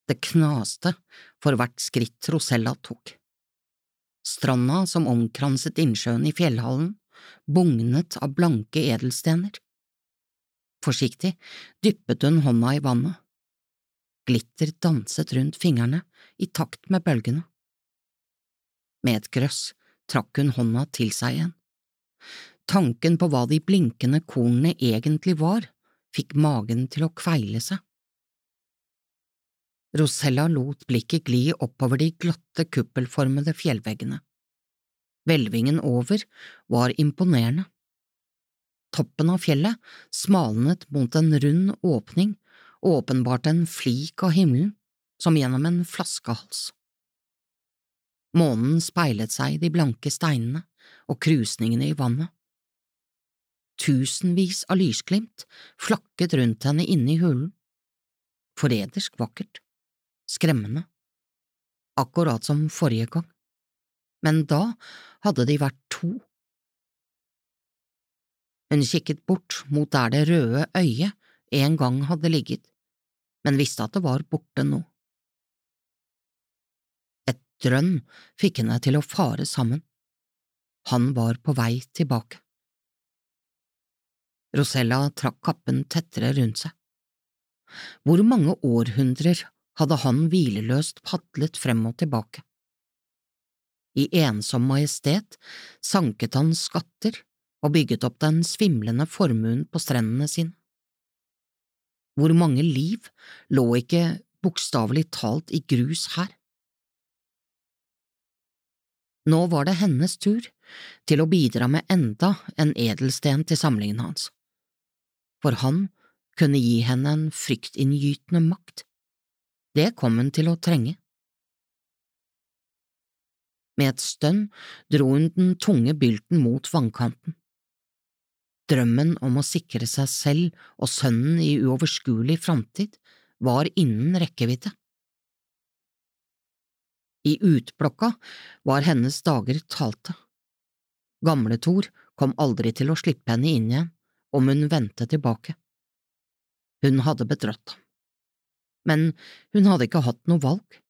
Det knaste for hvert skritt Rosella tok. Stranda som omkranset innsjøen i fjellhallen, bugnet av blanke edelstener. Forsiktig dyppet hun hånda i vannet. Glitter danset rundt fingrene i takt med bølgene. Med et grøss trakk hun hånda til seg igjen. Tanken på hva de blinkende kornene egentlig var, fikk magen til å kveile seg. Rosella lot blikket gli oppover de glatte kuppelformede fjellveggene. Hvelvingen over var imponerende. Toppen av fjellet smalnet mot en rund åpning og åpenbarte en flik av himmelen, som gjennom en flaskehals. Månen speilet seg i de blanke steinene og krusningene i vannet. Tusenvis av lysglimt flakket rundt henne inne i hulen. Forrædersk vakkert, skremmende, akkurat som forrige gang, men da hadde de vært to. Hun kikket bort mot der det røde øyet en gang hadde ligget, men visste at det var borte nå. Et drønn fikk henne til å fare sammen. Han var på vei tilbake. Rosella trakk kappen tettere rundt seg. Hvor mange århundrer hadde han hvileløst padlet frem og tilbake? I ensom majestet sanket han skatter og bygget opp den svimlende formuen på strendene sine. Hvor mange liv lå ikke bokstavelig talt i grus her? Nå var det hennes tur til å bidra med enda en edelsten til samlingen hans, for han kunne gi henne en fryktinngytende makt. Det kom hun til å trenge. Med et stønn dro hun den tunge bylten mot vannkanten. Drømmen om å sikre seg selv og sønnen i uoverskuelig framtid var innen rekkevidde. I utblokka var hennes dager talte. Gamle Thor kom aldri til å slippe henne inn igjen om hun vendte tilbake. Hun hadde bedratt ham. Men hun hadde ikke hatt noe valg.